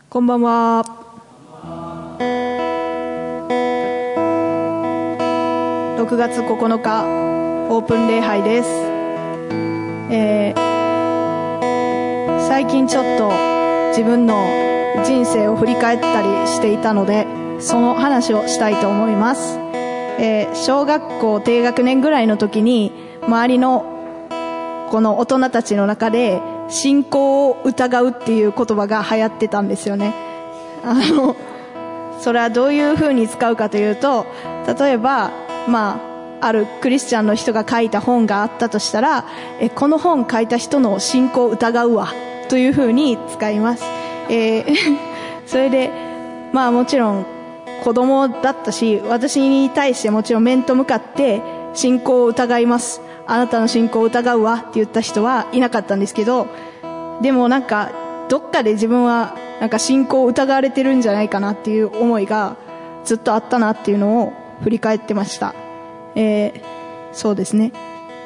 こんばんは。6月9日オープン礼拝です。最近ちょっと自分の人生を振り返ったりしていたので、その話をしたいと思います。小学校低学年ぐらいの時に、周りのこの大人たちの中で信仰を疑うっていう言葉が流行ってたんですよね。それはどういう風に使うかというと、例えばあるクリスチャンの人が書いた本があったとしたら、この本書いた人の信仰を疑うわという風に使います。それでもちろん子供だったし、私に対してもちろん面と向かって信仰を疑います、あなたの信仰を疑うわって言った人はいなかったんですけど、でもどっかで自分は信仰を疑われてるんじゃないかなっていう思いがずっとあったなっていうのを振り返ってました。そうですね。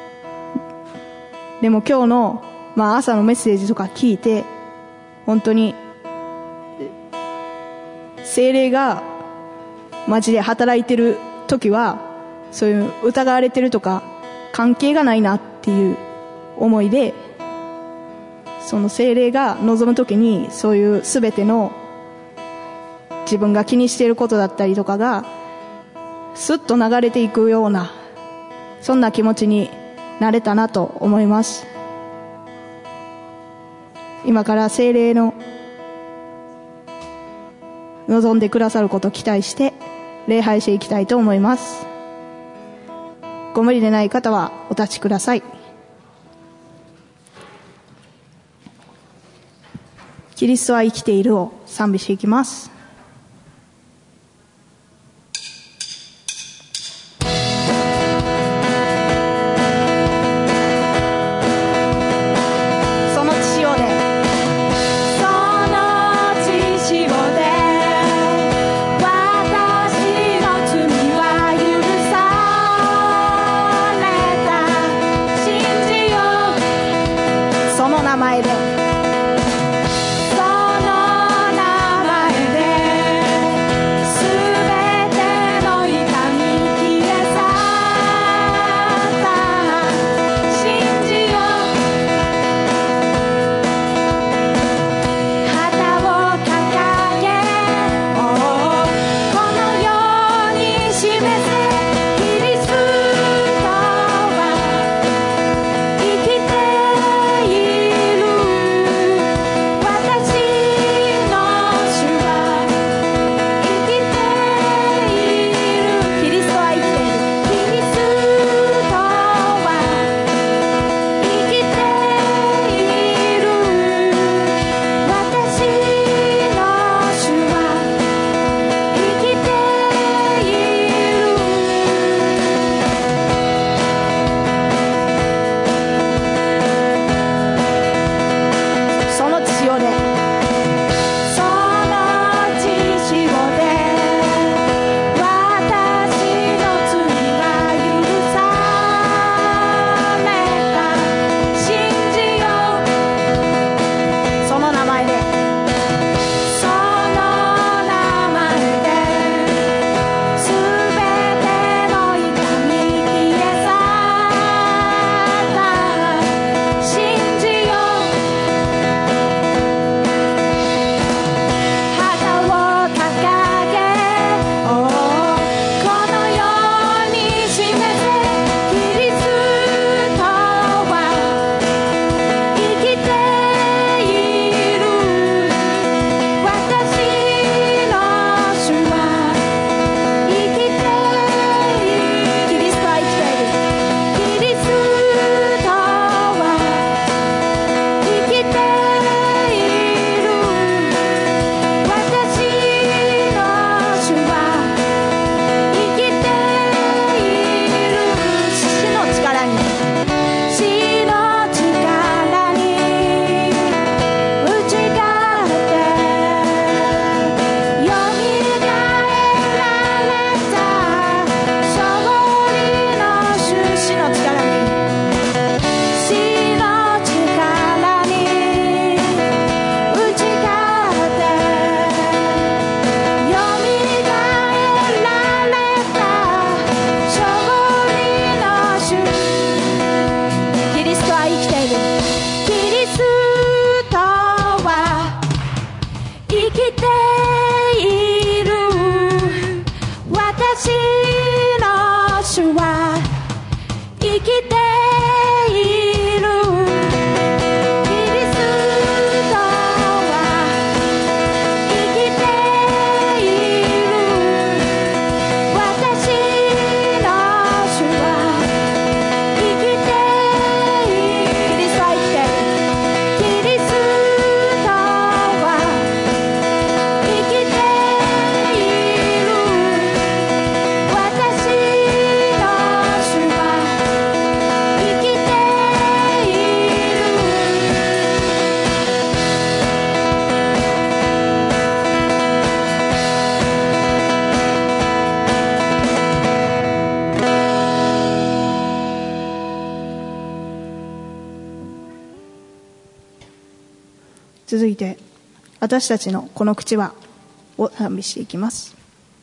でも今日の、朝のメッセージとか聞いて、本当に聖霊がマジで働いてる時は、そういう疑われてるとか関係がないなっていう思いで、その聖霊が望む時に、そういう全ての自分が気にしていることだったりとかがスッと流れていくような、そんな気持ちになれたなと思います。今から聖霊の望んでくださることを期待して礼拝していきたいと思います。ご無理でない方はお立ちください。キリストは生きているを賛美していきます。 生きている続いて、私たちのこの口はを賛美していきます。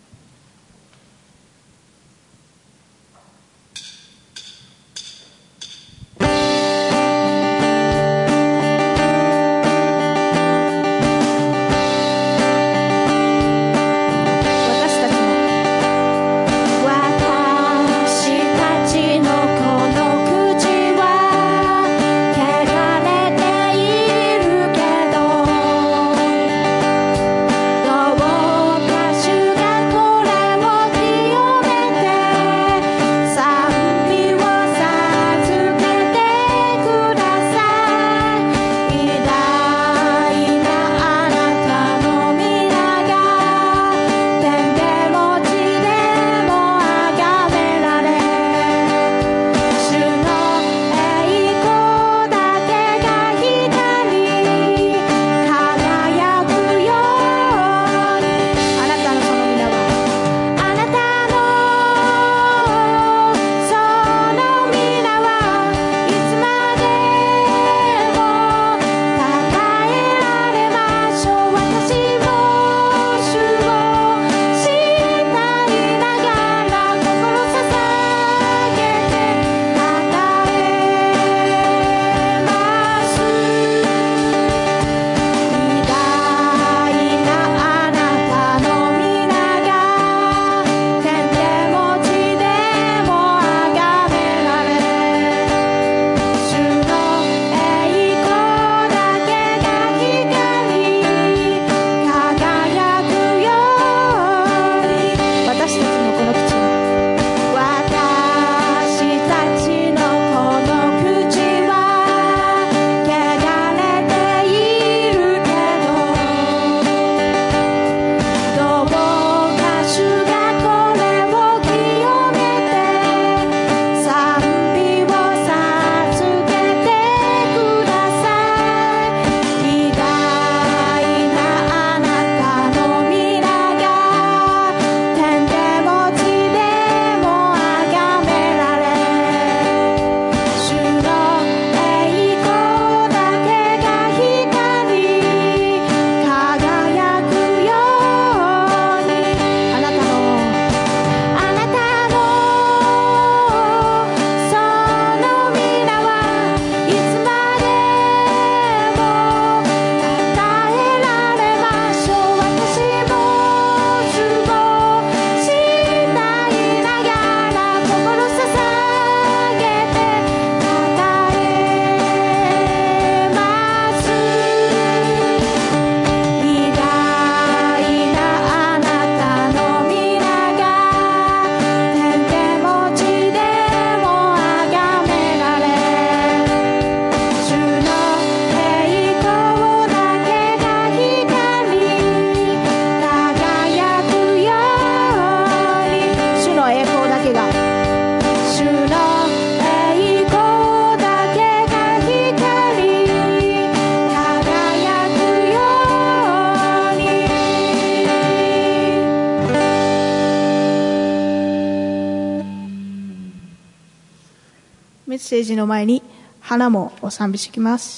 メッセージの前に花もお賛美してきます。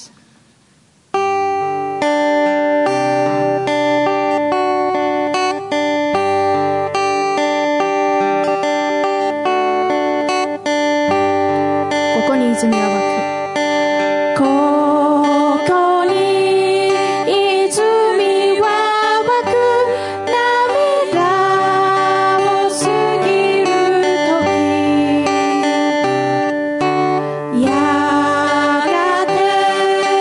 ここに泉は湧く。やがて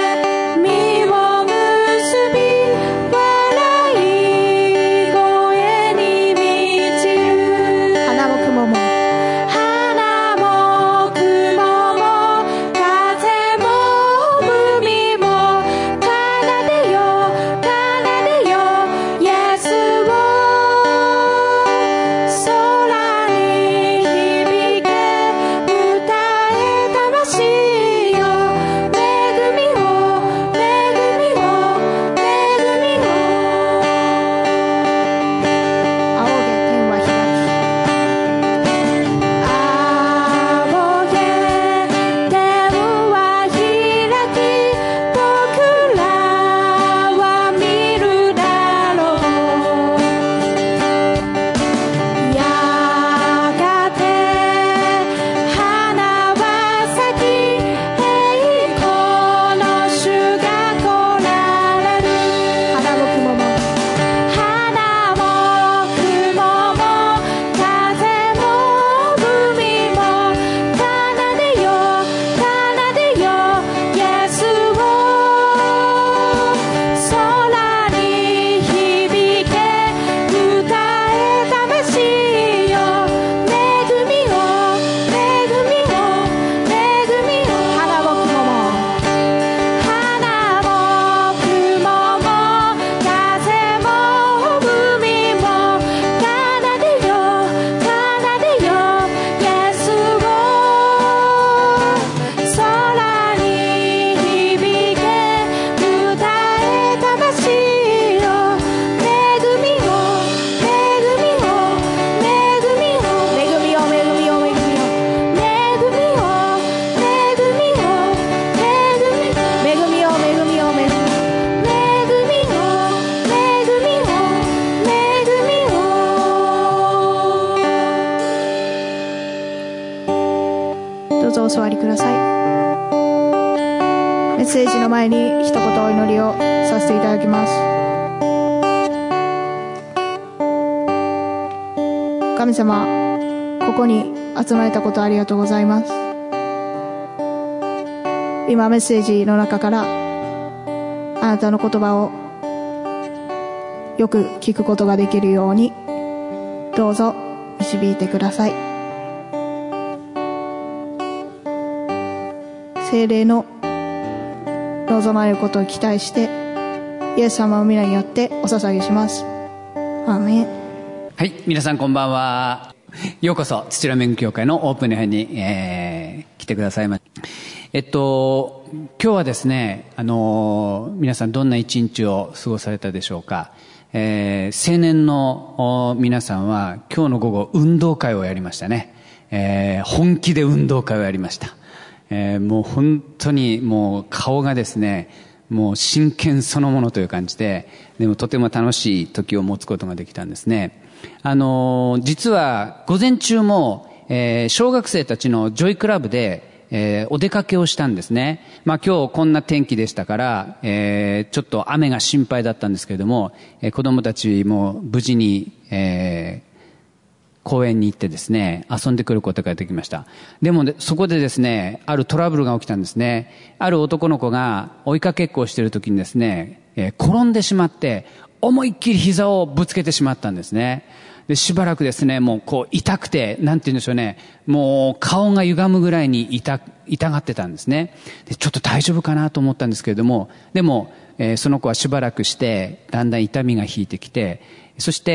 させていただきます。神様、ここに集まれたことありがとうございます。今メッセージの中からあなたの言葉をよく聞くことができるようにどうぞ導いてください。聖霊の望まれることを期待してイエス様の皆によってお捧げします。アーメン。 はい、皆さんこんばんは。ようこそ土浦恵み教会のオープンの辺に、来てくださいました。今日はですね、皆さんどんな一日を過ごされたでしょうか。青年の皆さんは今日の午後運動会をやりましたね。本気で運動会をやりました。もう本当にもう顔がですね、もう真剣そのものという感じで、でもとても楽しい時を持つことができたんですね。実は午前中も、小学生たちのジョイクラブで、お出かけをしたんですね。今日こんな天気でしたから、ちょっと雨が心配だったんですけれども、子供たちも無事に、公園に行ってですね、遊んでくることができました。でも、そこでですね、あるトラブルが起きたんですね。ある男の子が追いかけっこをしている時にですね、転んでしまって、思いっきり膝をぶつけてしまったんですね。で、しばらくですね、もうこう痛くて、なんて言うんでしょうね、もう顔が歪むぐらいに痛がってたんですね。で、ちょっと大丈夫かなと思ったんですけれども、でも、その子はしばらくして、だんだん痛みが引いてきて、そして、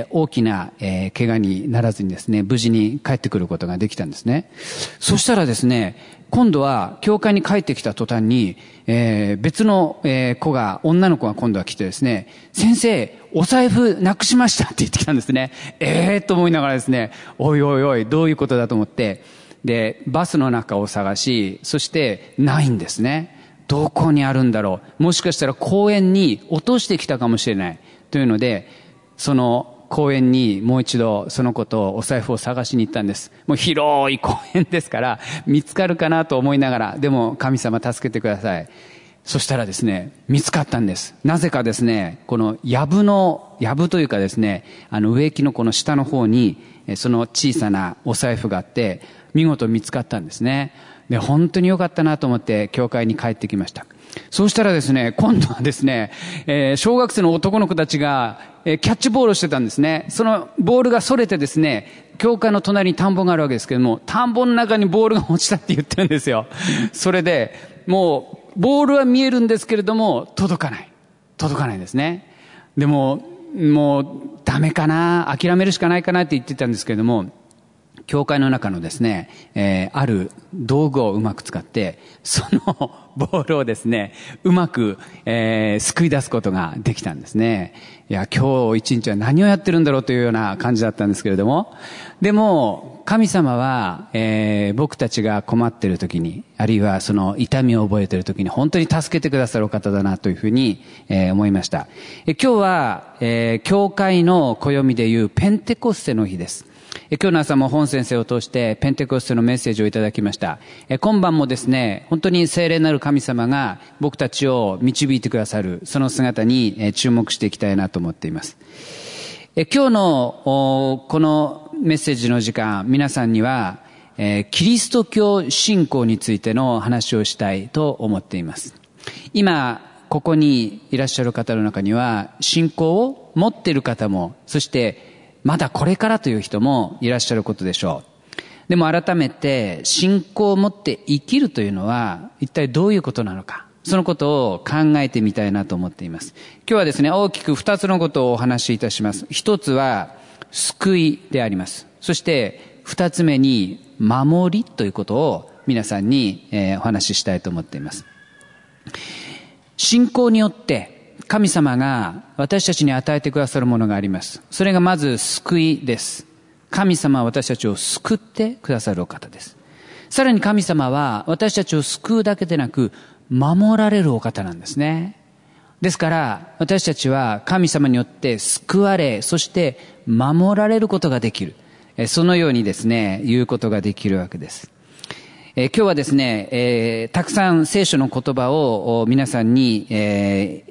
大きな、怪我にならずにですね、無事に帰ってくることができたんですね。そしたらですね、今度は教会に帰ってきた途端に、別の、女の子が今度は来てですね、先生、お財布なくしましたって言ってきたんですね。と思いながらですね、おいおいおい、どういうことだと思って、で、バスの中を探し、そしてないんですね。どこにあるんだろう。もしかしたら公園に落としてきたかもしれない。というので、その公園にもう一度その子とお財布を探しに行ったんです。もう広い公園ですから見つかるかなと思いながら、でも神様助けてください。そしたらですね、見つかったんです。なぜかですね、この藪というかですね、植木のこの下の方にその小さなお財布があって見事見つかったんですね。で、本当に良かったなと思って教会に帰ってきました。そうしたらですね、今度はですね、小学生の男の子たちが、キャッチボールをしてたんですね。そのボールが逸れてですね、教会の隣に田んぼがあるわけですけども、田んぼの中にボールが落ちたって言ってるんですよ。それで、もう、ボールは見えるんですけれども、届かないですね。でも、もう、ダメかな、諦めるしかないかなって言ってたんですけれども、教会の中のですね、ある道具をうまく使って、そのボールをですね、うまく、救い出すことができたんですね。いや、今日一日は何をやってるんだろうというような感じだったんですけれども、でも、神様は、僕たちが困っている時に、あるいはその痛みを覚えている時に、本当に助けてくださるお方だなというふうに、思いました。今日は、教会の暦でいうペンテコステの日です。今日の朝も本先生を通してペンテコステのメッセージをいただきました。今晩もですね、本当に聖霊なる神様が僕たちを導いてくださる、その姿に注目していきたいなと思っています。今日のこのメッセージの時間、皆さんにはキリスト教信仰についての話をしたいと思っています。今ここにいらっしゃる方の中には信仰を持っている方も、そしてまだこれからという人もいらっしゃることでしょう。でも改めて信仰を持って生きるというのは一体どういうことなのか、そのことを考えてみたいなと思っています。今日はですね、大きく2つのことをお話しいたします。一つは救いであります。そして2つ目に守りということを皆さんにお話ししたいと思っています。信仰によって神様が私たちに与えてくださるものがあります。それがまず救いです。神様は私たちを救ってくださるお方です。さらに神様は私たちを救うだけでなく守られるお方なんですね。ですから私たちは神様によって救われ、そして守られることができる。そのようにですね、言うことができるわけです。今日はですね、たくさん聖書の言葉を皆さんに、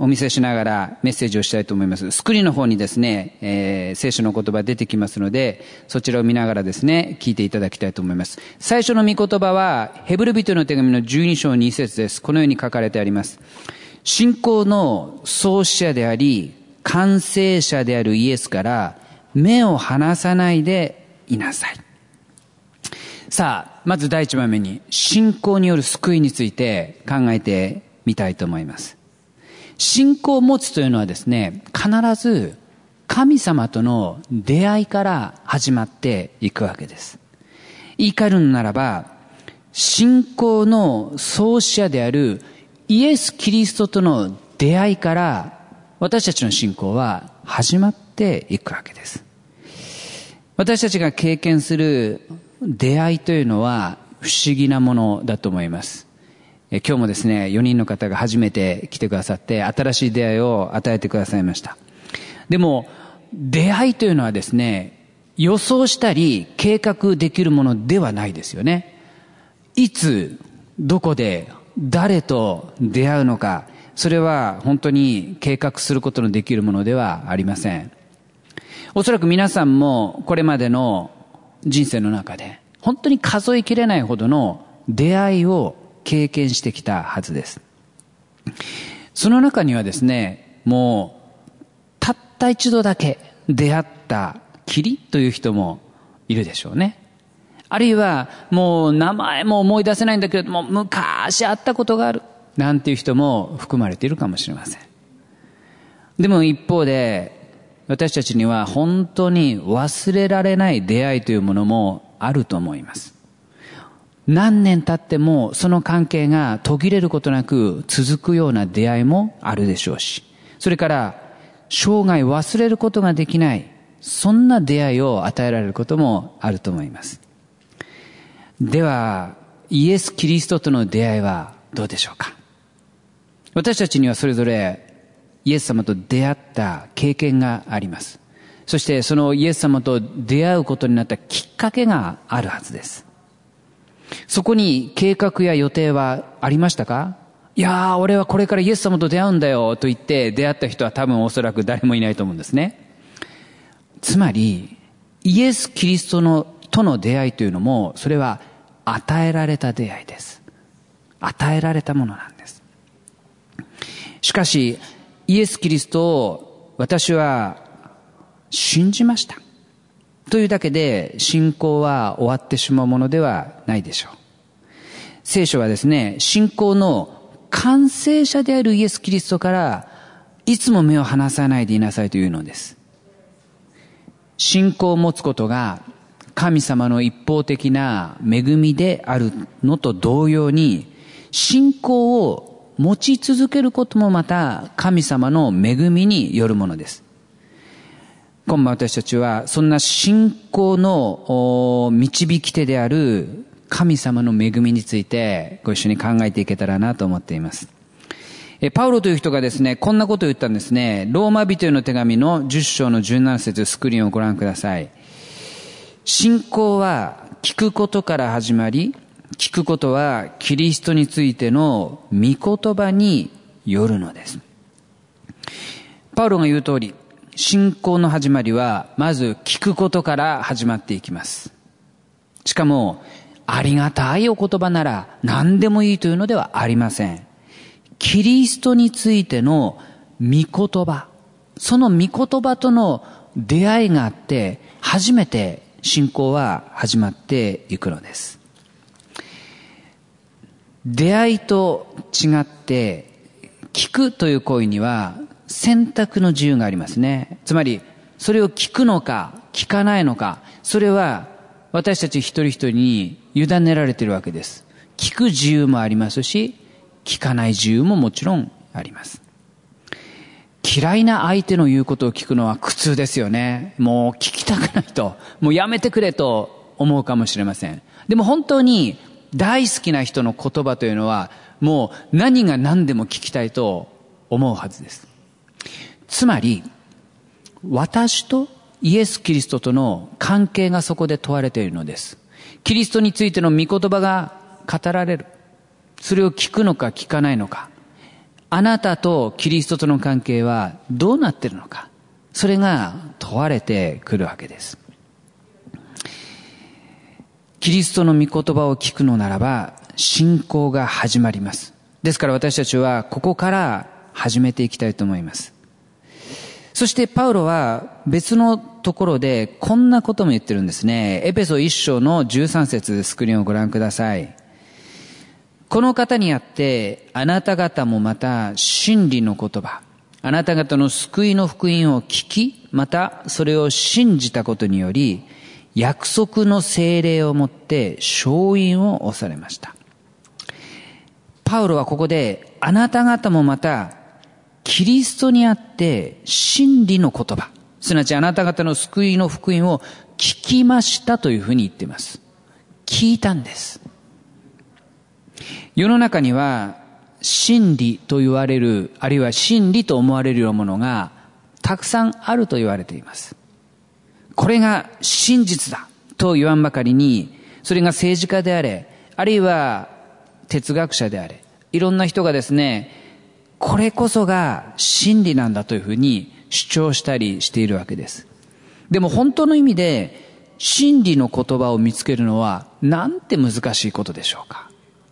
お見せしながらメッセージをしたいと思います。スクリーンの方にですね、聖書の言葉出てきますので、そちらを見ながらですね、聞いていただきたいと思います。最初の御言葉は、ヘブル人の手紙の12章2節です。このように書かれてあります。信仰の創始者であり、完成者であるイエスから目を離さないでいなさい。さあ、まず第一番目に、信仰による救いについて考えてみたいと思います。信仰を持つというのはですね、必ず神様との出会いから始まっていくわけです。言い換えるのならば、信仰の創始者であるイエス・キリストとの出会いから私たちの信仰は始まっていくわけです。私たちが経験する出会いというのは不思議なものだと思います。今日もですね、4人の方が初めて来てくださって、新しい出会いを与えてくださいました。でも、出会いというのはですね、予想したり計画できるものではないですよね。いつ、どこで、誰と出会うのか、それは本当に計画することのできるものではありません。おそらく皆さんもこれまでの人生の中で、本当に数えきれないほどの出会いを経験してきたはずです。その中にはですね、もうたった一度だけ出会ったきりという人もいるでしょうね。あるいはもう名前も思い出せないんだけれども、昔会ったことがあるなんていう人も含まれているかもしれません。でも一方で、私たちには本当に忘れられない出会いというものもあると思います。何年経ってもその関係が途切れることなく続くような出会いもあるでしょうし、それから生涯忘れることができない、そんな出会いを与えられることもあると思います。では、イエス・キリストとの出会いはどうでしょうか。私たちにはそれぞれイエス様と出会った経験があります。そしてそのイエス様と出会うことになったきっかけがあるはずです。そこに計画や予定はありましたか？いやー、俺はこれからイエス様と出会うんだよと言って出会った人は多分おそらく誰もいないと思うんですね。つまり、イエス・キリストとの出会いというのも、それは与えられた出会いです。与えられたものなんです。しかし、イエス・キリストを私は信じましたというだけで信仰は終わってしまうものではないでしょう。聖書はですね、信仰の完成者であるイエス・キリストからいつも目を離さないでいなさいというのです。信仰を持つことが神様の一方的な恵みであるのと同様に、信仰を持ち続けることもまた神様の恵みによるものです。今晩私たちはそんな信仰の導き手である神様の恵みについてご一緒に考えていけたらなと思っています。パウロという人がですね、こんなことを言ったんですね。ローマ人への手紙の10章の17節、スクリーンをご覧ください。信仰は聞くことから始まり、聞くことはキリストについての御言葉によるのです。パウロが言う通り、信仰の始まりはまず聞くことから始まっていきます。しかも、ありがたいお言葉なら何でもいいというのではありません。キリストについての御言葉、その御言葉との出会いがあって初めて信仰は始まっていくのです。出会いと違って聞くという行為には選択の自由がありますね。つまりそれを聞くのか聞かないのか、それは私たち一人一人に委ねられているわけです。聞く自由もありますし、聞かない自由ももちろんあります。嫌いな相手の言うことを聞くのは苦痛ですよね。もう聞きたくないと、もうやめてくれと思うかもしれません。でも本当に大好きな人の言葉というのはもう何が何でも聞きたいと思うはずです。つまり私とイエス・キリストとの関係がそこで問われているのです。キリストについての御言葉が語られる。それを聞くのか聞かないのか。 あなたとキリストとの関係はどうなっているのか、それが問われてくるわけです。キリストの御言葉を聞くのならば信仰が始まります。ですから私たちはここから始めていきたいと思います。そしてパウロは別のところでこんなことも言ってるんですね。エペソ1章の13節、スクリーンをご覧ください。この方にあってあなた方もまた真理の言葉、あなた方の救いの福音を聞き、またそれを信じたことにより約束の聖霊をもって勝因を押されました。パウロはここであなた方もまたキリストにあって真理の言葉、すなわちあなた方の救いの福音を聞きましたというふうに言っています。聞いたんです。世の中には真理と言われる、あるいは真理と思われるようなものがたくさんあると言われています。これが真実だと言わんばかりに、それが政治家であれ、あるいは哲学者であれ、いろんな人がですね、これこそが真理なんだというふうに主張したりしているわけです。でも本当の意味で真理の言葉を見つけるのはなんて難しいことでしょうか。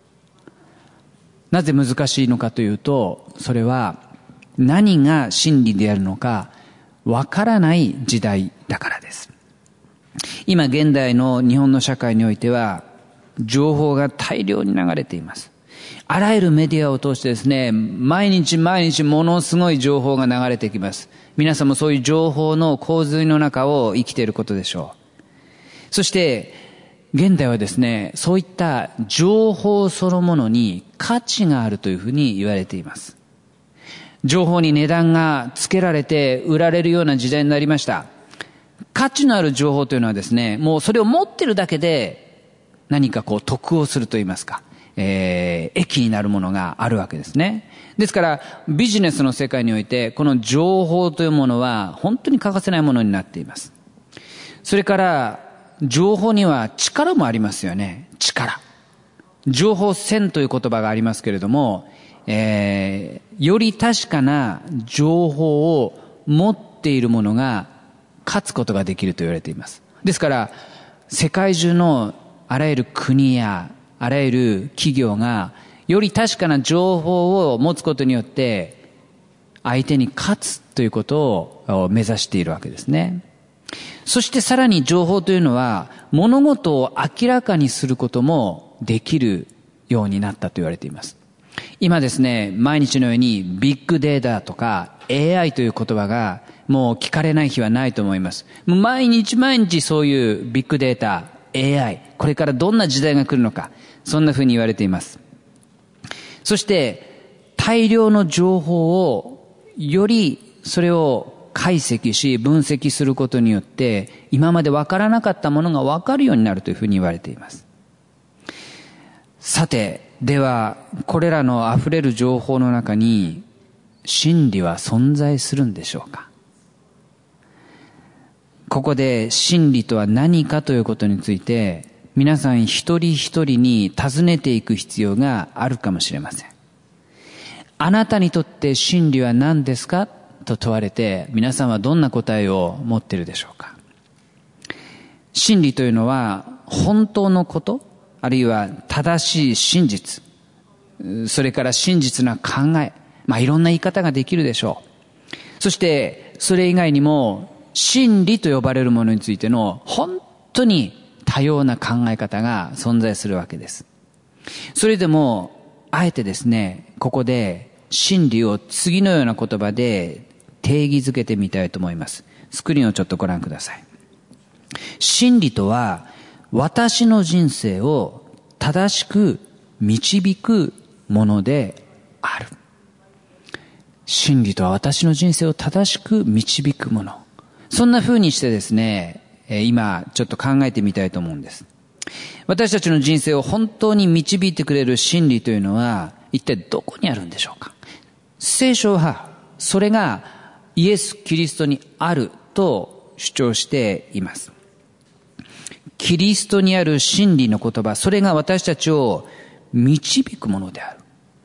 なぜ難しいのかというと、それは何が真理であるのかわからない時代だからです。今現代の日本の社会においては情報が大量に流れています。あらゆるメディアを通してですね、毎日ものすごい情報が流れてきます。皆さんもそういう情報の洪水の中を生きていることでしょう。そして現代はですね、そういった情報そのものに価値があるというふうに言われています。情報に値段がつけられて売られるような時代になりました。価値のある情報というのはですね、もうそれを持ってるだけで何か得をすると言いますか、益になるものがあるわけですね。ですからビジネスの世界においてこの情報というものは本当に欠かせないものになっています。それから情報には力もありますよね。力。情報戦という言葉がありますけれども、より確かな情報を持っているものが勝つことができると言われています。ですから世界中のあらゆる国やあらゆる企業がより確かな情報を持つことによって相手に勝つということを目指しているわけですね。そしてさらに情報というのは物事を明らかにすることもできるようになったと言われています。今ですね、毎日のようにビッグデータとか AI という言葉がもう聞かれない日はないと思います。もう毎日そういうビッグデータ、AI、これからどんな時代が来るのか、そんな風に言われています。そして大量の情報をよりそれを解析し分析することによって今まで分からなかったものが分かるようになるというふうに言われています。さて、ではこれらのあふれる情報の中に真理は存在するんでしょうか。ここで真理とは何かということについて皆さん一人一人に尋ねていく必要があるかもしれません。あなたにとって真理は何ですかと問われて皆さんはどんな答えを持っているでしょうか。真理というのは本当のこと、あるいは正しい真実、それから真実な考え、いろんな言い方ができるでしょう。そしてそれ以外にも真理と呼ばれるものについての本当に多様な考え方が存在するわけです。それでもあえてですね、ここで真理を次のような言葉で定義づけてみたいと思います。スクリーンをちょっとご覧ください。真理とは私の人生を正しく導くものである。真理とは私の人生を正しく導くもの。そんな風にしてですね、今ちょっと考えてみたいと思うんです。私たちの人生を本当に導いてくれる真理というのは一体どこにあるんでしょうか。聖書はそれがイエス・キリストにあると主張しています。キリストにある真理の言葉、それが私たちを導くものである。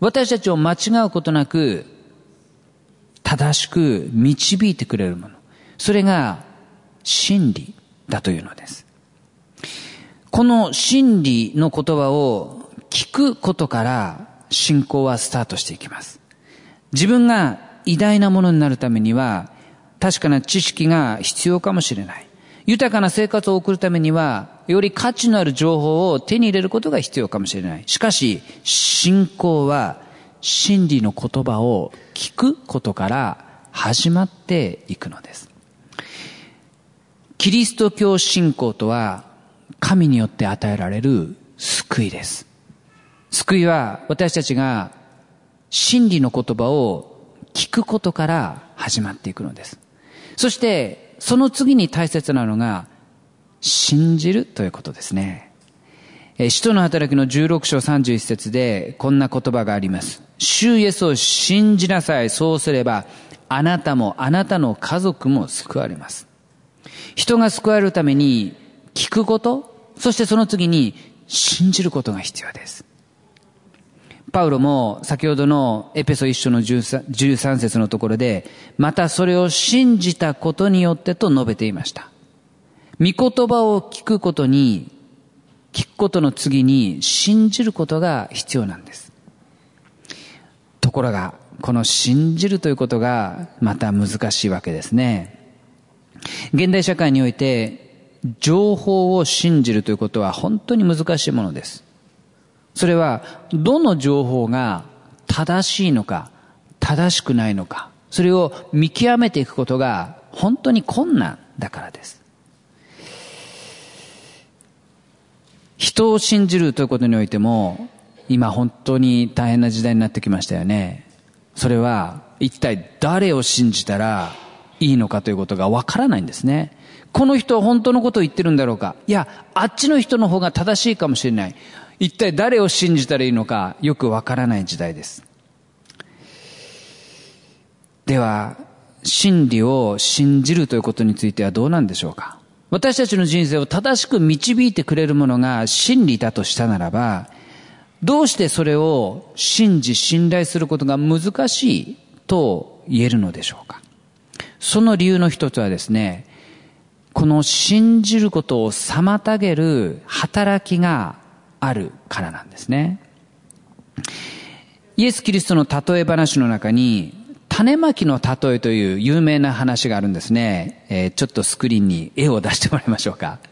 私たちを間違うことなく正しく導いてくれるもの。それが真理だというのです。この真理の言葉を聞くことから信仰はスタートしていきます。自分が偉大なものになるためには確かな知識が必要かもしれない。豊かな生活を送るためにはより価値のある情報を手に入れることが必要かもしれない。しかし信仰は真理の言葉を聞くことから始まっていくのです。キリスト教信仰とは神によって与えられる救いです。救いは私たちが真理の言葉を聞くことから始まっていくのです。そしてその次に大切なのが信じるということですね。使徒の働きの16章31節でこんな言葉があります。主イエスを信じなさい。そうすればあなたもあなたの家族も救われます。人が救われるために聞くこと、そしてその次に信じることが必要です。パウロも先ほどのエペソ1章の13節のところで、またそれを信じたことによってと述べていました。御言葉を聞くことの次に信じることが必要なんです。ところがこの信じるということがまた難しいわけですね。現代社会において情報を信じるということは本当に難しいものです。それはどの情報が正しいのか正しくないのか、それを見極めていくことが本当に困難だからです。人を信じるということにおいても今本当に大変な時代になってきましたよね。それは一体誰を信じたらいいのかということがわからないんですね。この人は本当のことを言ってるんだろうか、いやあっちの人の方が正しいかもしれない、一体誰を信じたらいいのかよくわからない時代です。では真理を信じるということについてはどうなんでしょうか。私たちの人生を正しく導いてくれるものが真理だとしたならば、どうしてそれを信じ信頼することが難しいと言えるのでしょうか。その理由の一つはですね、この信じることを妨げる働きがあるからなんですね。イエス・キリストの例え話の中に種まきの例えという有名な話があるんですね。ちょっとスクリーンに絵を出してもらいましょうか。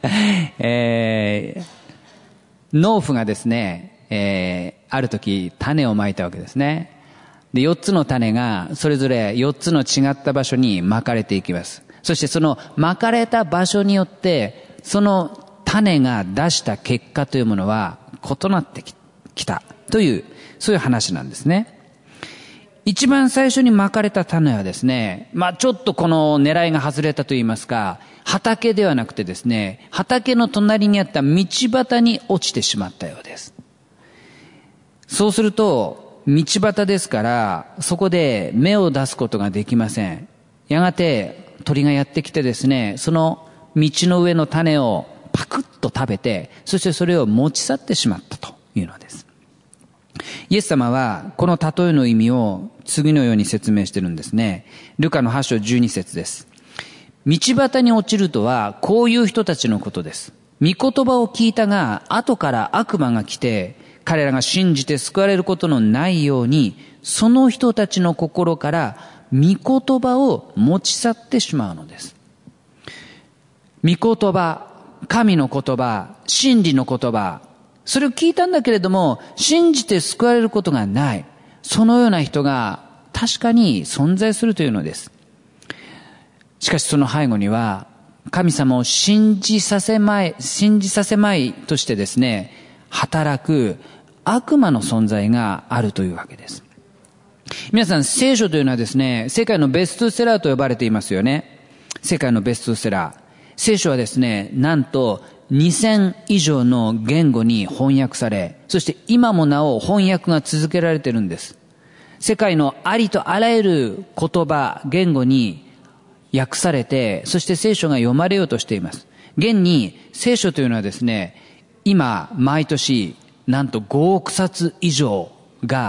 農夫がですね、ある時種をまいたわけですね。で、4つの種がそれぞれ4つの違った場所にまかれていきます。そしてそのまかれた場所によってその種が出した結果というものは異なってきたという、そういう話なんですね。一番最初にまかれた種はですね、ちょっとこの狙いが外れたといいますか、畑ではなくてですね、畑の隣にあった道端に落ちてしまったようです。そうすると道端ですからそこで芽を出すことができません。やがて鳥がやってきてですね、その道の上の種をパクッと食べて、そしてそれを持ち去ってしまったというのです。イエス様はこの例えの意味を次のように説明しているんですね。ルカの8章12節です。道端に落ちるとはこういう人たちのことです。御言葉を聞いたが後から悪魔が来て彼らが信じて救われることのないように、その人たちの心から御言葉を持ち去ってしまうのです。御言葉、神の言葉、真理の言葉、それを聞いたんだけれども信じて救われることがない、そのような人が確かに存在するというのです。しかしその背後には神様を信じさせまいとしてですね、働く悪魔の存在があるというわけです。皆さん、聖書というのはですね、世界のベストセラーと呼ばれていますよね。世界のベストセラー。聖書はですね、なんと2000以上の言語に翻訳され、そして今もなお翻訳が続けられているんです。世界のありとあらゆる言葉、言語に訳されて、そして聖書が読まれようとしています。現に聖書というのはですね、今毎年なんと5億冊以上が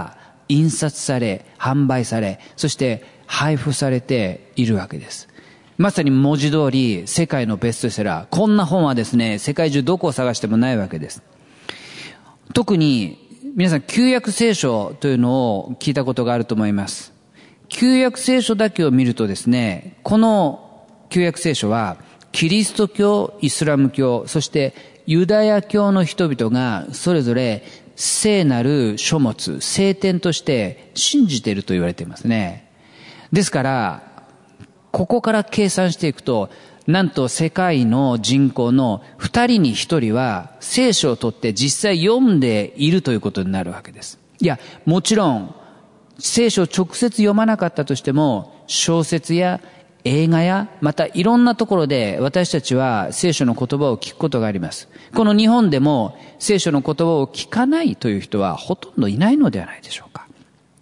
印刷され、販売され、そして配布されているわけです。まさに文字通り世界のベストセラー。こんな本はですね、世界中どこを探してもないわけです。特に皆さん旧約聖書というのを聞いたことがあると思います。旧約聖書だけを見るとですね、この旧約聖書はキリスト教、イスラム教、そしてユダヤ教の人々がそれぞれ聖なる書物、聖典として信じていると言われていますね。ですから、ここから計算していくと、なんと世界の人口の2人に1人は聖書を取って実際読んでいるということになるわけです。いや、もちろん聖書を直接読まなかったとしても、小説や映画やまたいろんなところで私たちは聖書の言葉を聞くことがあります。この日本でも聖書の言葉を聞かないという人はほとんどいないのではないでしょうか。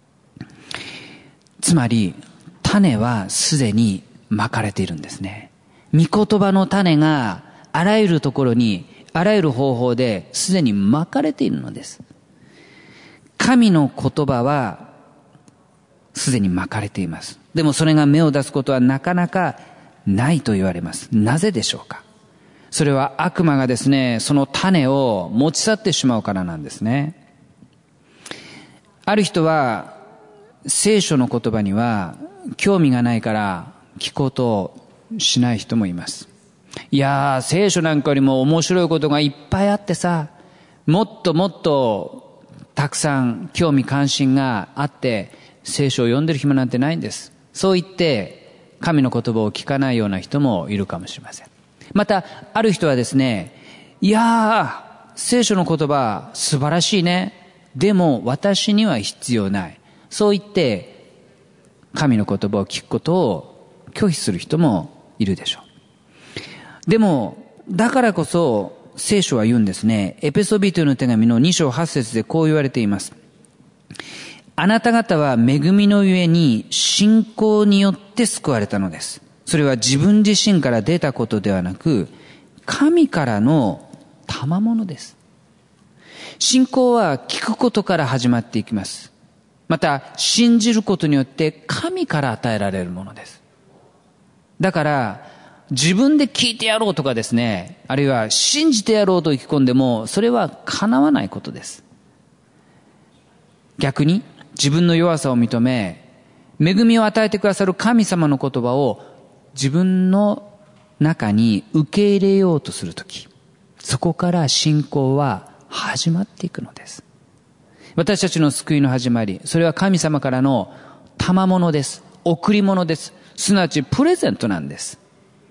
つまり種はすでにまかれているんですね。御言葉の種があらゆるところにあらゆる方法ですでにまかれているのです。神の言葉はすでにまかれています。でもそれが芽を出すことはなかなかないと言われます。なぜでしょうか。それは悪魔がですね、その種を持ち去ってしまうからなんですね。ある人は聖書の言葉には興味がないから聞こうとしない人もいます。いやー、聖書なんかよりも面白いことがいっぱいあってさ、もっともっとたくさん興味関心があって聖書を読んでる暇なんてないんです。そう言って神の言葉を聞かないような人もいるかもしれません。またある人はですね、いやー、聖書の言葉素晴らしいね、でも私には必要ない、そう言って神の言葉を聞くことを拒否する人もいるでしょう。でもだからこそ聖書は言うんですね。エペソビトへの手紙の2章8節でこう言われています。あなた方は恵みのゆえに信仰によって救われたのです。それは自分自身から出たことではなく、神からの賜物です。信仰は聞くことから始まっていきます。また信じることによって神から与えられるものです。だから自分で聞いてやろうとかですね、あるいは信じてやろうと意気込んでもそれは叶わないことです。逆に自分の弱さを認め、恵みを与えてくださる神様の言葉を自分の中に受け入れようとするとき、そこから信仰は始まっていくのです。私たちの救いの始まり、それは神様からの賜物です。贈り物です。すなわちプレゼントなんです。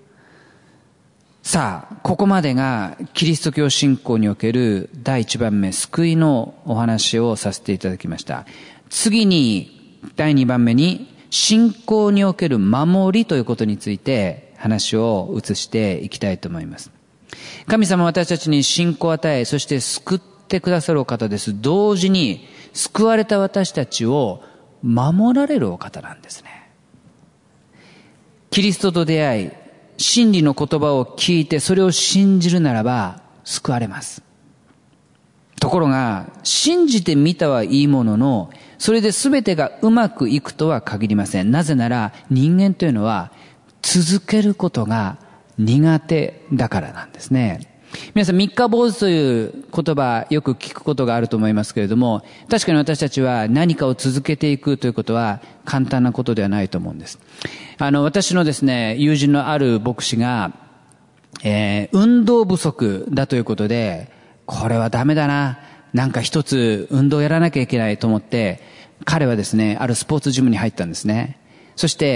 さあ、ここまでがキリスト教信仰における第一番目、救いのお話をさせていただきました。次に第二番目に信仰における守りということについて話を移していきたいと思います。神様は私たちに信仰を与え、そして救ってくださるお方です。同時に救われた私たちを守られるお方なんですね。キリストと出会い、真理の言葉を聞いてそれを信じるならば救われます。ところが信じてみたはいいものの、それで全てがうまくいくとは限りません。なぜなら人間というのは続けることが苦手だからなんですね。皆さん、三日坊主という言葉よく聞くことがあると思いますけれども、確かに私たちは何かを続けていくということは簡単なことではないと思うんです。私のですね、友人のある牧師が、運動不足だということで、これはダメだな、なんか一つ運動やらなきゃいけないと思って、彼はですね、あるスポーツジムに入ったんですね。そして、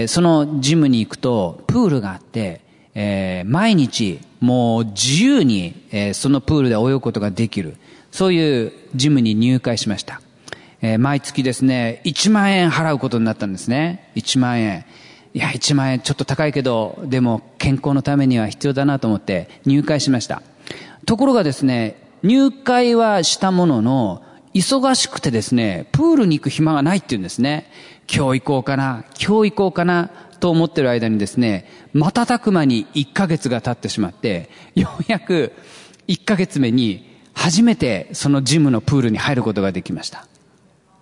そのジムに行くとプールがあって、毎日もう自由に、そのプールで泳ぐことができる、そういうジムに入会しました。毎月ですね、1万円払うことになったんですね。1万円。いや、1万円ちょっと高いけど、でも健康のためには必要だなと思って入会しました。ところがですね、入会はしたものの、忙しくてですね、プールに行く暇がないっていうんですね。今日行こうかな、今日行こうかな、と思ってる間にですね、瞬く間に1ヶ月が経ってしまって、ようやく1ヶ月目に初めてそのジムのプールに入ることができました。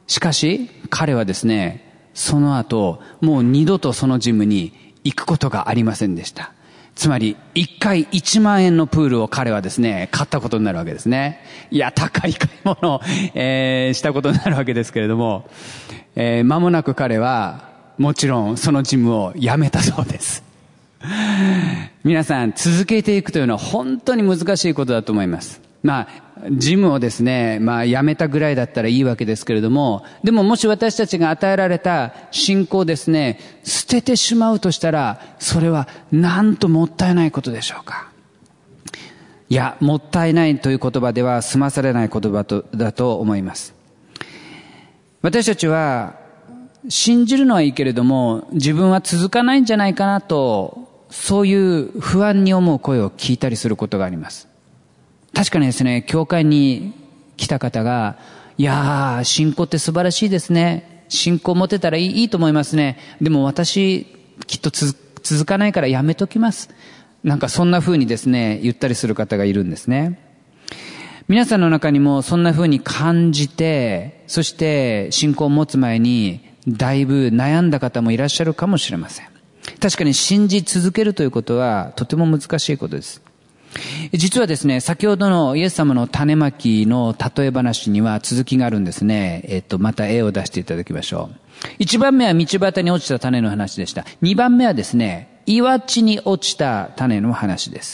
しかし、彼はですね、その後、もう二度とそのジムに行くことがありませんでした。つまり、1回1万円のプールを彼はですね、買ったことになるわけですね。いや、高い買い物を、したことになるわけですけれども、間もなく彼は、もちろんそのジムを辞めたそうです。皆さん、続けていくというのは本当に難しいことだと思います。ジムをですね、辞めたぐらいだったらいいわけですけれども、でももし私たちが与えられた信仰をですね、捨ててしまうとしたら、それはなんともったいないことでしょうか。いや、もったいないという言葉では済まされない言葉だと思います。私たちは、信じるのはいいけれども、自分は続かないんじゃないかなと、そういう不安に思う声を聞いたりすることがあります。確かにですね、教会に来た方が、いやー、信仰って素晴らしいですね。信仰持てたらいいと思いますね。でも私、きっと続かないからやめときます。なんかそんな風にですね、言ったりする方がいるんですね。皆さんの中にもそんな風に感じて、そして信仰を持つ前に、だいぶ悩んだ方もいらっしゃるかもしれません。確かに信じ続けるということはとても難しいことです。実はですね、先ほどのイエス様の種まきの例え話には続きがあるんですね。また絵を出していただきましょう。1番目は道端に落ちた種の話でした。2番目はですね、岩地に落ちた種の話です。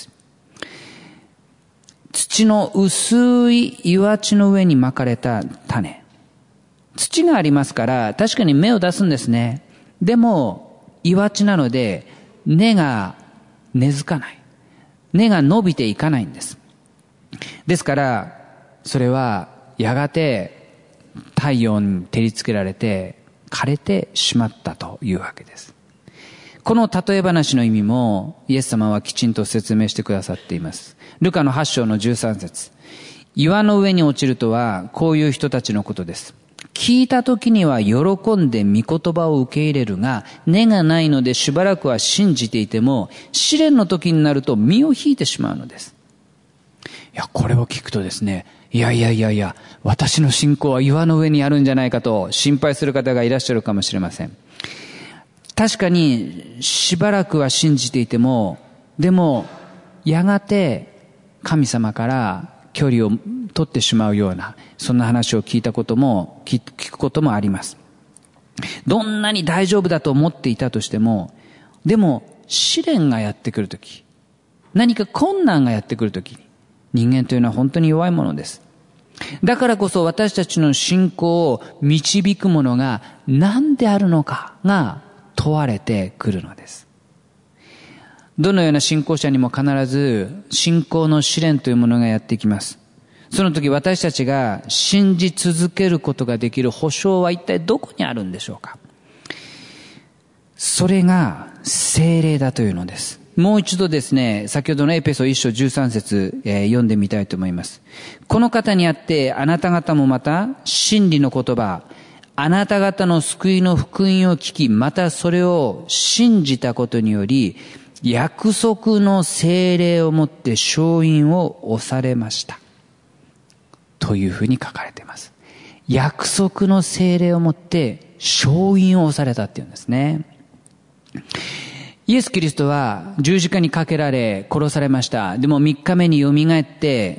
土の薄い岩地の上にまかれた種。土がありますから確かに芽を出すんですね。でも岩地なので根が根付かない。根が伸びていかないんです。ですからそれはやがて太陽に照りつけられて枯れてしまったというわけです。この例え話の意味もイエス様はきちんと説明してくださっています。ルカの8章の13節。岩の上に落ちるとはこういう人たちのことです。聞いた時には喜んで御言葉を受け入れるが、根がないのでしばらくは信じていても、試練の時になると身を引いてしまうのです。いや、これを聞くとですね、いや、私の信仰は岩の上にあるんじゃないかと心配する方がいらっしゃるかもしれません。確かにしばらくは信じていても、でもやがて神様から距離を取ってしまうような、そんな話を聞くこともあります。どんなに大丈夫だと思っていたとしても、でも試練がやってくるとき、何か困難がやってくるときに、人間というのは本当に弱いものです。だからこそ私たちの信仰を導くものが何であるのかが問われてくるのです。どのような信仰者にも必ず信仰の試練というものがやってきます。その時私たちが信じ続けることができる保証は一体どこにあるんでしょうか。それが聖霊だというのです。もう一度ですね、先ほどのエペソ1章13節、読んでみたいと思います。この方にあってあなた方もまた真理の言葉、あなた方の救いの福音を聞き、またそれを信じたことにより、約束の聖霊をもって勝因を押されました。というふうに書かれています。約束の聖霊をもって勝因を押されたっていうんですね。イエス・キリストは十字架にかけられ殺されました。でも3日目によみがえって、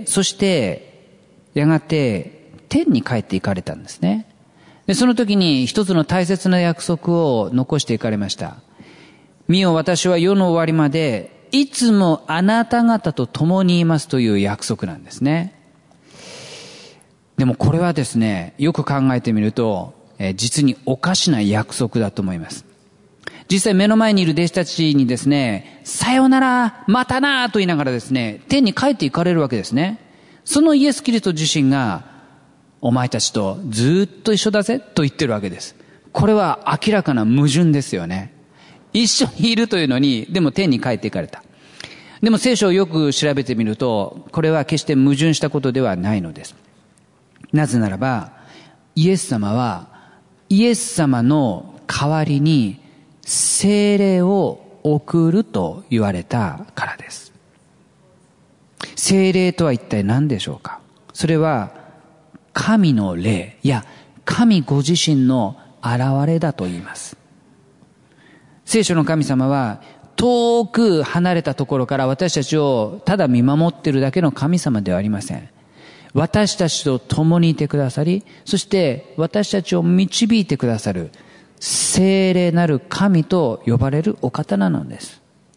そしてやがて天に帰っていかれたんですね。で、その時に一つの大切な約束を残していかれました。見よ、私は世の終わりまでいつもあなた方と共にいますという約束なんですね。でもこれはですね、よく考えてみると、実におかしな約束だと思います。実際目の前にいる弟子たちにですね、さよなら、またなと言いながらですね、天に帰っていかれるわけですね。そのイエス・キリスト自身が、お前たちとずっと一緒だぜと言ってるわけです。これは明らかな矛盾ですよね。一緒にいるというのに、でも天に帰っていかれた。でも聖書をよく調べてみると、これは決して矛盾したことではないのです。なぜならば、イエス様は、イエス様の代わりに聖霊を送ると言われたからです。聖霊とは一体何でしょうか。それは神の霊や神ご自身の現れだと言います。聖書の神様は遠く離れたところから私たちをただ見守っているだけの神様ではありません。私たちと共にいてくださり、そして私たちを導いてくださる聖霊なる神と呼ばれるお方なのです。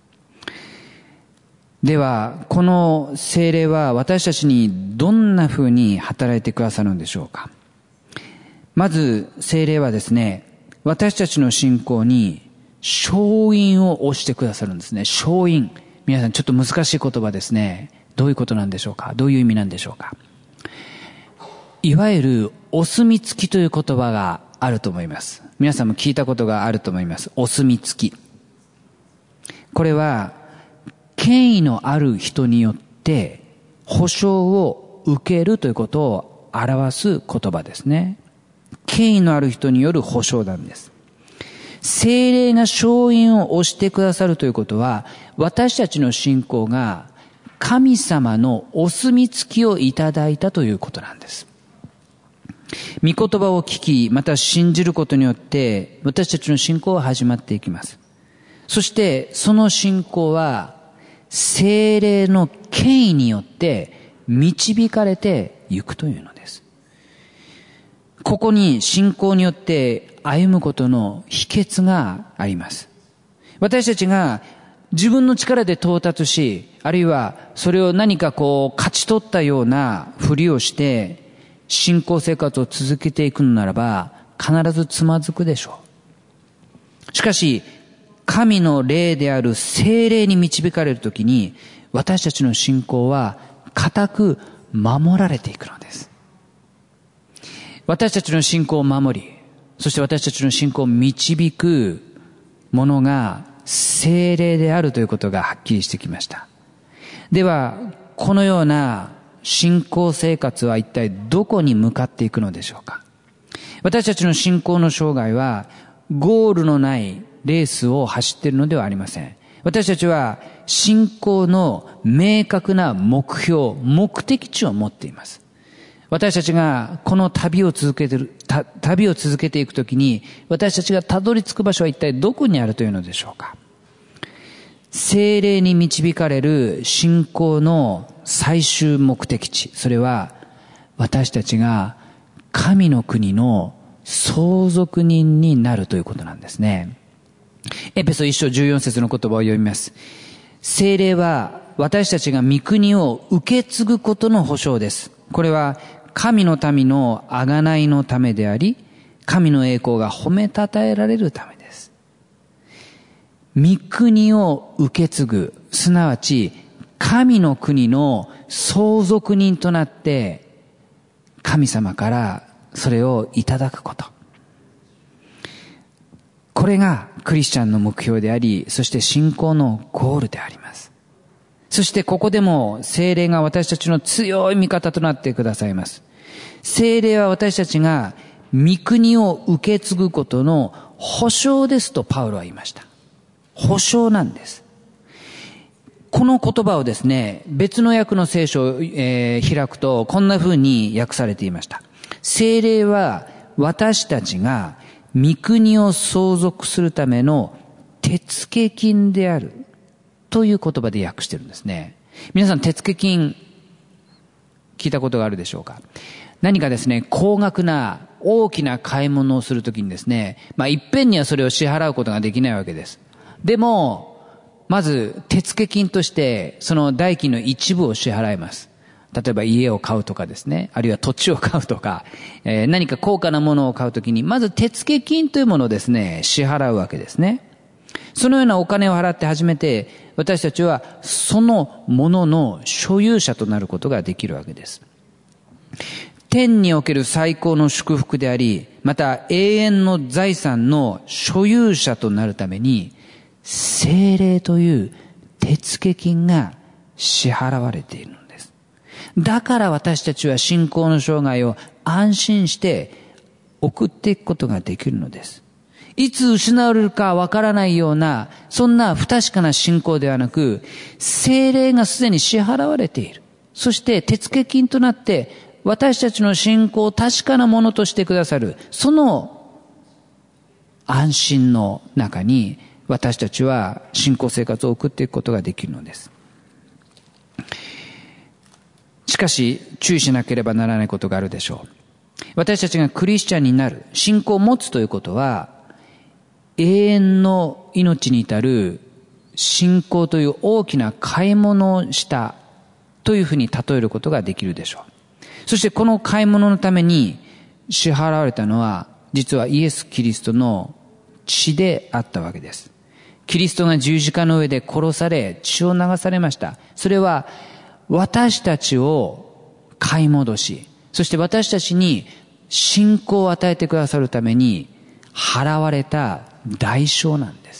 では、この聖霊は私たちにどんな風に働いてくださるんでしょうか。まず、聖霊はですね、私たちの信仰に勝因を押してくださるんですね。勝因。皆さんちょっと難しい言葉ですね。どういうことなんでしょうか。どういう意味なんでしょうか。いわゆるお墨付きという言葉があると思います。皆さんも聞いたことがあると思います。お墨付き。これは権威のある人によって保証を受けるということを表す言葉ですね。権威のある人による保証なんです。聖霊が勝因を押してくださるということは、私たちの信仰が神様のお墨付きをいただいたということなんです。御言葉を聞き、また信じることによって私たちの信仰は始まっていきます。そしてその信仰は聖霊の権威によって導かれていくというのです。ここに信仰によって歩むことの秘訣があります。私たちが自分の力で到達し、あるいはそれを何か勝ち取ったようなふりをして信仰生活を続けていくのならば必ずつまずくでしょう。しかし神の霊である聖霊に導かれるときに私たちの信仰は固く守られていくのです。私たちの信仰を守り、そして私たちの信仰を導くものが聖霊であるということがはっきりしてきました。では、このような信仰生活は一体どこに向かっていくのでしょうか。私たちの信仰の生涯はゴールのないレースを走っているのではありません。私たちは信仰の明確な目標、目的地を持っています。私たちがこの旅を続けていくときに、私たちがたどり着く場所は一体どこにあるというのでしょうか。聖霊に導かれる信仰の最終目的地、それは私たちが神の国の相続人になるということなんですね。エペソ1章14節の言葉を読みます。聖霊は私たちが御国を受け継ぐことの保証です。これは神の民の贖いのためであり、神の栄光が褒めたたえられるためです。御国を受け継ぐ、すなわち神の国の相続人となって神様からそれをいただくこと。これがクリスチャンの目標であり、そして信仰のゴールであります。そしてここでも聖霊が私たちの強い味方となってくださいます。聖霊は私たちが御国を受け継ぐことの保証ですとパウロは言いました。保証なんです。この言葉をですね、別の訳の聖書を、開くとこんな風に訳されていました。聖霊は私たちが御国を相続するための手付金であるという言葉で訳してるんですね。皆さん手付金聞いたことがあるでしょうか。何かですね、高額な大きな買い物をするときにですね、いっぺんにはそれを支払うことができないわけです。でもまず手付金としてその代金の一部を支払います。例えば家を買うとかですね、あるいは土地を買うとか、何か高価なものを買うときにまず手付金というものをですね、支払うわけですね。そのようなお金を払って初めて私たちはそのものの所有者となることができるわけです。天における最高の祝福であり、また永遠の財産の所有者となるために聖霊という手付金が支払われているのです。だから私たちは信仰の生涯を安心して送っていくことができるのです。いつ失われるかわからないような、そんな不確かな信仰ではなく、聖霊がすでに支払われている。そして手付金となって私たちの信仰を確かなものとしてくださる、その安心の中に私たちは信仰生活を送っていくことができるのです。しかし注意しなければならないことがあるでしょう。私たちがクリスチャンになる、信仰を持つということは、永遠の命に至る信仰という大きな買い物をしたというふうに例えることができるでしょう。そしてこの買い物のために支払われたのは、実はイエス・キリストの血であったわけです。キリストが十字架の上で殺され、血を流されました。それは私たちを買い戻し、そして私たちに信仰を与えてくださるために払われた代償なんです。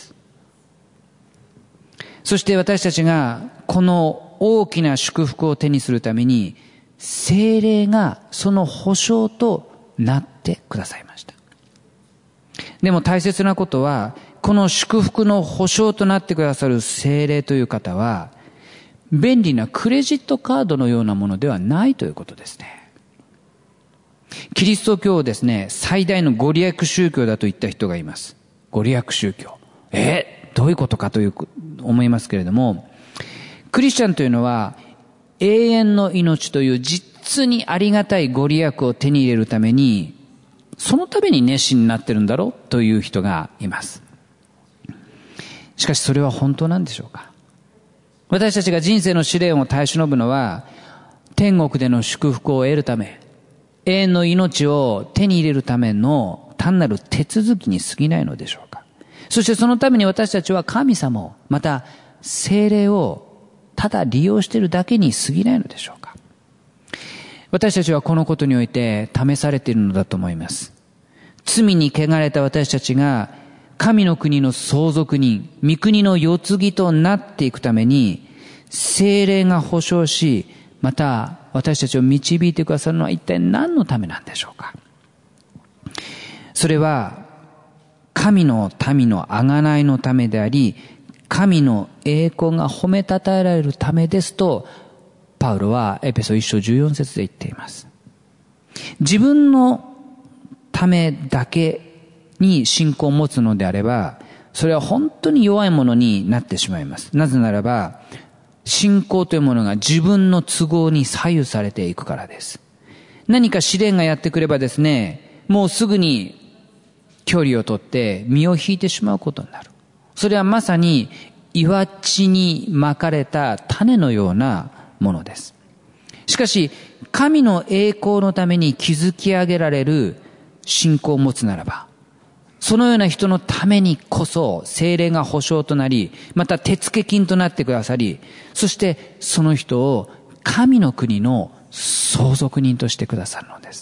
そして私たちがこの大きな祝福を手にするために、聖霊がその保証となってくださいました。でも大切なことは、この祝福の保証となってくださる聖霊という方は、便利なクレジットカードのようなものではないということですね。キリスト教をですね、最大のご利益宗教だと言った人がいます。ご利益宗教。どういうことかと思いますけれども、クリスチャンというのは永遠の命という実にありがたいご利益を手に入れるために、そのために熱心になってるんだろうという人がいます。しかしそれは本当なんでしょうか。私たちが人生の試練を耐え忍ぶのは、天国での祝福を得るため、永遠の命を手に入れるための単なる手続きに過ぎないのでしょうか。そしてそのために私たちは神様を、また聖霊をただ利用しているだけに過ぎないのでしょうか。私たちはこのことにおいて試されているのだと思います。罪に汚れた私たちが神の国の相続人、御国の世継ぎとなっていくために、聖霊が保証し、また私たちを導いてくださるのは一体何のためなんでしょうか。それは神の民の贖いのためであり、神の栄光が褒めたたえられるためですと、パウロはエペソ1章14節で言っています。自分のためだけに信仰を持つのであれば、それは本当に弱いものになってしまいます。なぜならば、信仰というものが自分の都合に左右されていくからです。何か試練がやってくればですね、もうすぐに距離を取って身を引いてしまうことになる。それはまさに岩地にまかれた種のようなものです。しかし、神の栄光のために築き上げられる信仰を持つならば、そのような人のためにこそ聖霊が保証となり、また手付金となってくださり、そしてその人を神の国の相続人としてくださるのです。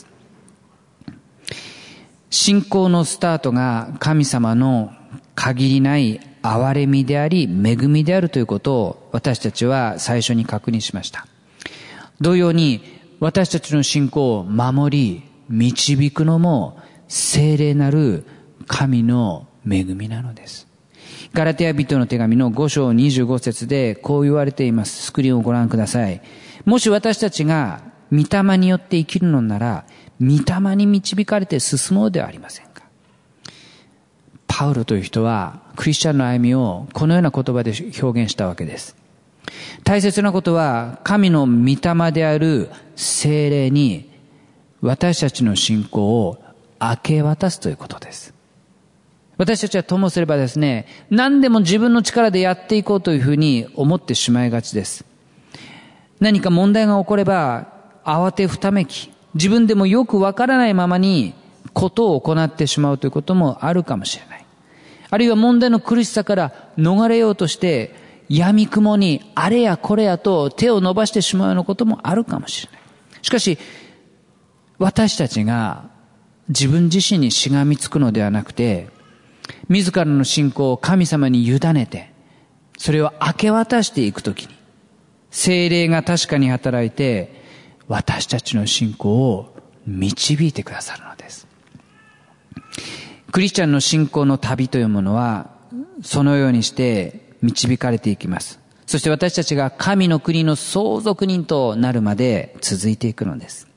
信仰のスタートが神様の限りない憐れみであり恵みであるということを私たちは最初に確認しました。同様に私たちの信仰を守り導くのも聖霊なる神の恵みなのです。ガラテヤ人の手紙の5章25節でこう言われています。スクリーンをご覧ください。もし私たちが御霊によって生きるのなら、御霊に導かれて進もうではありませんか。パウロという人はクリスチャンの歩みをこのような言葉で表現したわけです。大切なことは、神の御霊である聖霊に私たちの信仰を明け渡すということです。私たちはともすればですね、何でも自分の力でやっていこうというふうに思ってしまいがちです。何か問題が起これば慌てふためき、自分でもよくわからないままにことを行ってしまうということもあるかもしれない。あるいは問題の苦しさから逃れようとして闇雲にあれやこれやと手を伸ばしてしまうようなこともあるかもしれない。しかし私たちが自分自身にしがみつくのではなくて、自らの信仰を神様に委ねて、それを明け渡していくときに、聖霊が確かに働いて、私たちの信仰を導いてくださるのです。クリスチャンの信仰の旅というものは、そのようにして導かれていきます。そして私たちが神の国の相続人となるまで続いていくのです。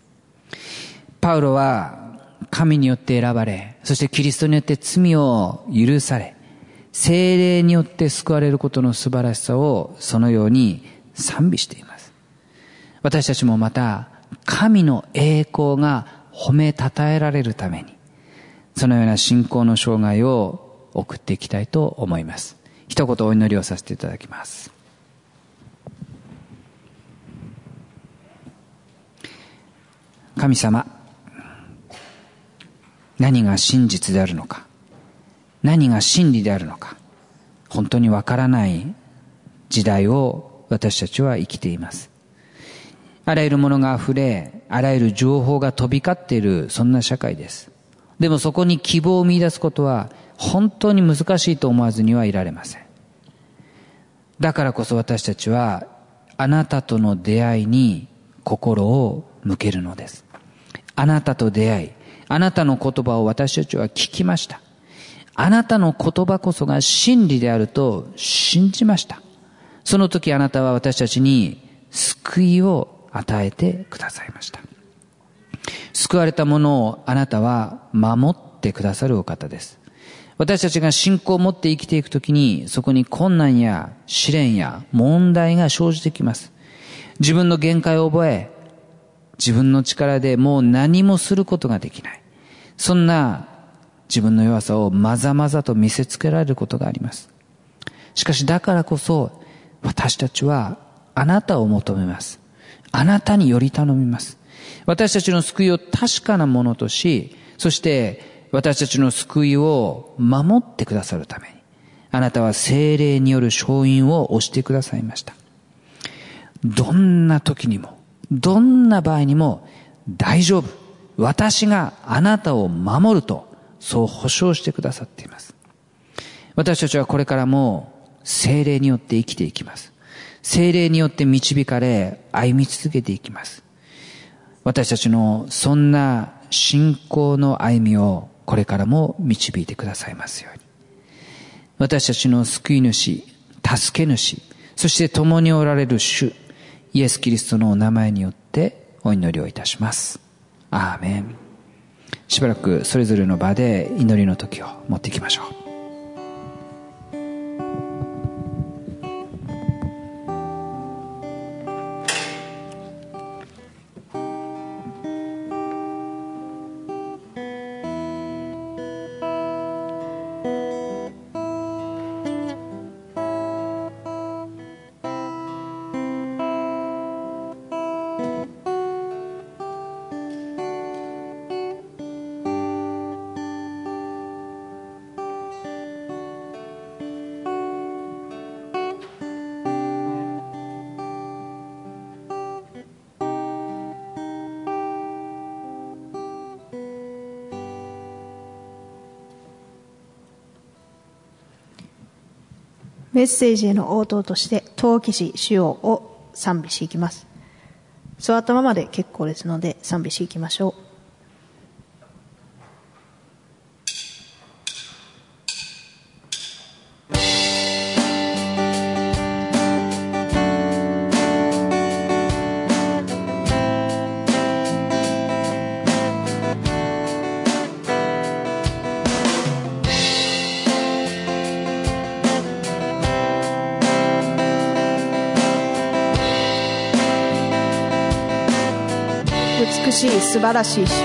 パウロは神によって選ばれ、そしてキリストによって罪を許され、聖霊によって救われることの素晴らしさをそのように賛美しています。私たちもまた神の栄光が褒めたたえられるために、そのような信仰の生涯を送っていきたいと思います。一言お祈りをさせていただきます。神様、何が真実であるのか、何が真理であるのか、本当にわからない時代を私たちは生きています。あらゆるものがあふれ、あらゆる情報が飛び交っている、そんな社会です。でもそこに希望を見出すことは本当に難しいと思わずにはいられません。だからこそ私たちはあなたとの出会いに心を向けるのです。あなたと出会い、あなたの言葉を私たちは聞きました。あなたの言葉こそが真理であると信じました。その時あなたは私たちに救いを与えてくださいました。救われたものをあなたは守ってくださるお方です。私たちが信仰を持って生きていくときに、そこに困難や試練や問題が生じてきます。自分の限界を覚え、自分の力でもう何もすることができない。そんな自分の弱さをまざまざと見せつけられることがあります。しかしだからこそ私たちはあなたを求めます。あなたにより頼みます。私たちの救いを確かなものとし、そして私たちの救いを守ってくださるために、あなたは聖霊による勝因を押してくださいました。どんな時にも、どんな場合にも大丈夫。私があなたを守ると、そう保証してくださっています。私たちはこれからも聖霊によって生きていきます。聖霊によって導かれ、歩み続けていきます。私たちのそんな信仰の歩みをこれからも導いてくださいますように。私たちの救い主、助け主、そして共におられる主、イエス・キリストのお名前によってお祈りをいたします。アーメン。しばらくそれぞれの場で祈りの時を持っていきましょう。 メッセージへの応答として登記し主よを賛美していきます。座ったままで結構ですので賛美していきましょう。美しい素晴らしい主、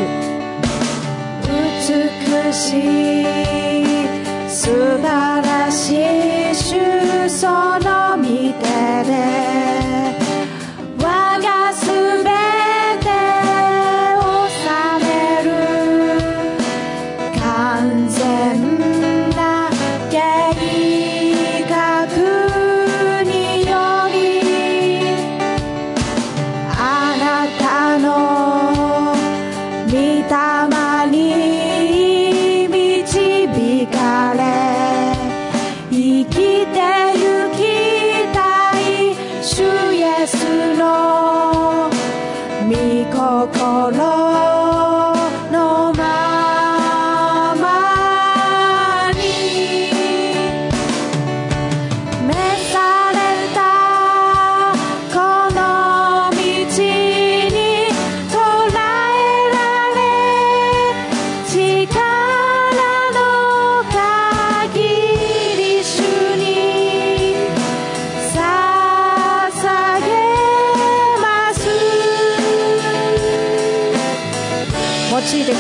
美しい素晴らしい主、その御手で我がすべて治める完全な計画により、あなたの御霊に導かれ、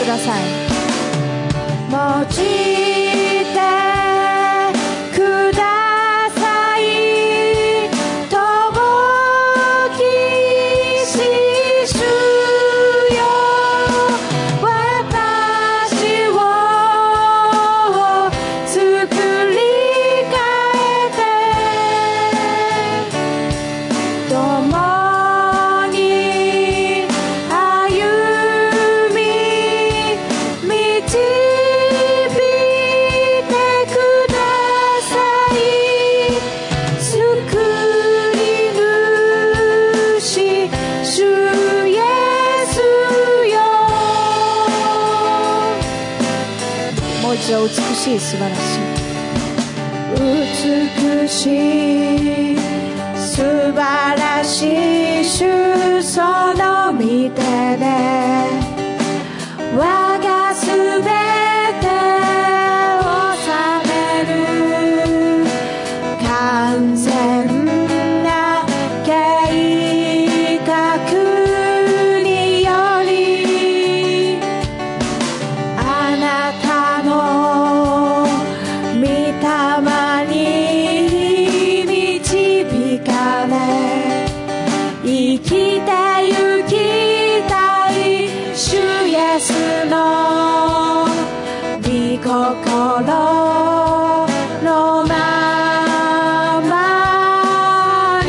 ください。用いてください。遠きし主よ、私を作り変えて、共に歩み導いてください。救い主主イエスよ。もう一度、美しい、素晴らしい、美しい、素晴らしい主、その御手で我がすべてを治める。完全な計画により、あなたの御霊に導かれ、生きてゆきたい主イエスの御心のままに、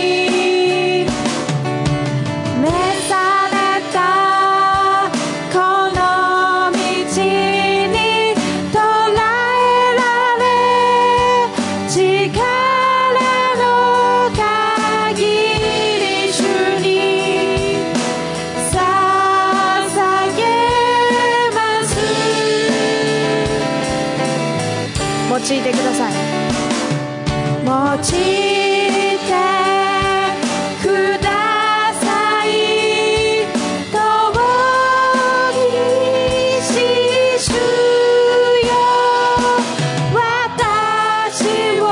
召されたこの道に捉えられ、力の限り主に捧げます。用いてください。用いてください。遠きし主よ、私を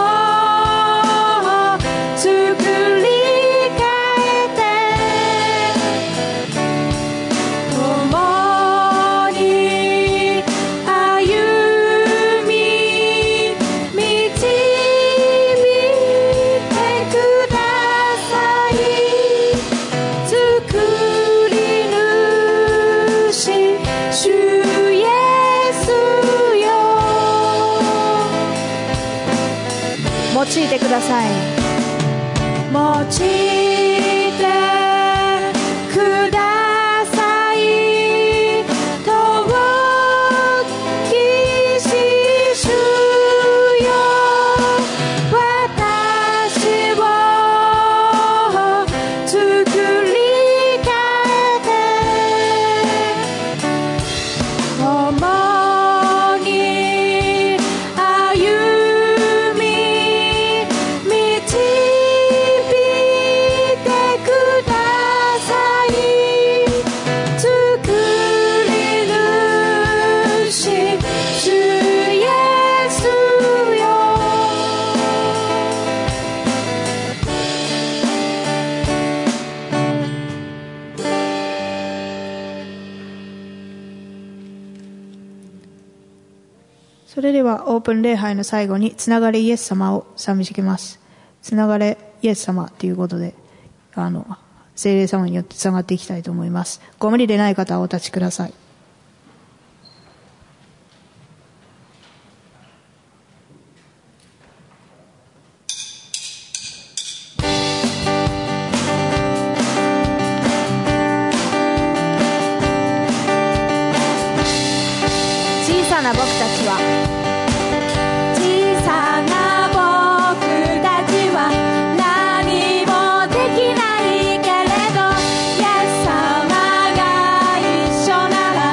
作り変えて、共に歩み導いてください。作り主主イエスよ。用いてください。用いてください。遠きし主よ、私を作り変えて、共に歩み導いてください。作り主主イエスよ。それではオープン礼拝の最後につながれイエス様を賛美してきます。つながれイエス様ということで、聖霊様によってつながっていきたいと思います。ご無理でない方はお立ちください。小さな僕たちは、小さな僕たちは何もできないけれど、イエス様が一緒なら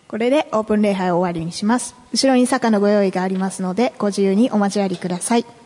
これでオープン礼拝を終わりにします。後ろに坂のご用意がありますので、ご自由にお交わりください。